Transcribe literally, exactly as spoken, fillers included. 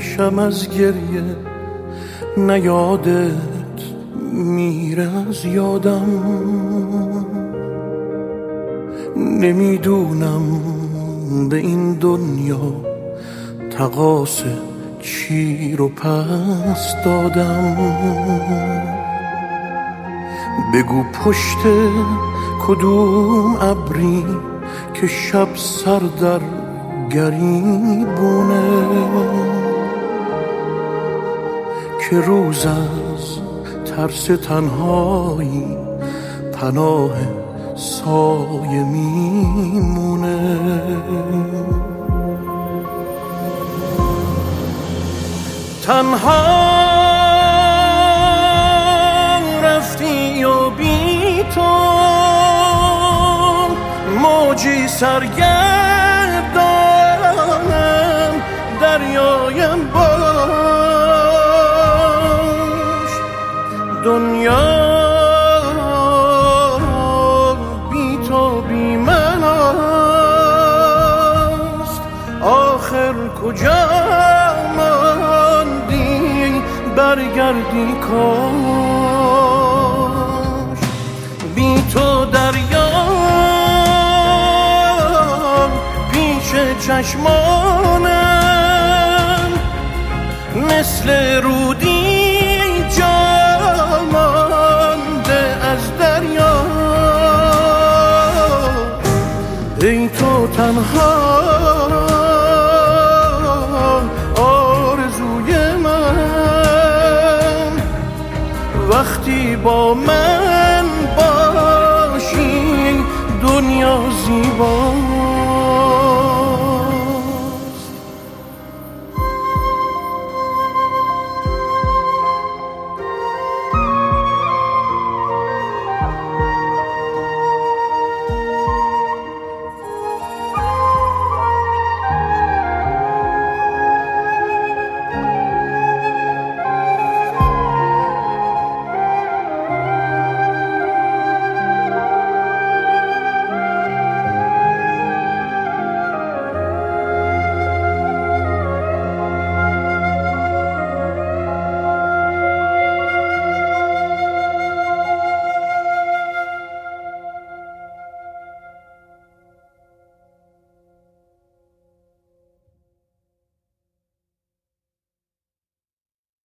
چشم از گریه نیادت میره از یادم. نمیدونم به این دنیا تقاص چی رو پس دادم. بگو پشت کدوم ابری که شب سر در گریبونه، که روز از ترس تنهایی پناه سایه میمونه. تنها رفتی و بی تو موجی سرگردانم دریایم باش. دنیا بی تو بی من است، آخر کجا ماندی برگردی کاش. بی تو دریا پیش چشمانم مثل رودی جا مانده از دریا. ای تو تنها آرزوی من، وقتی با من باشی دنیا زیبا.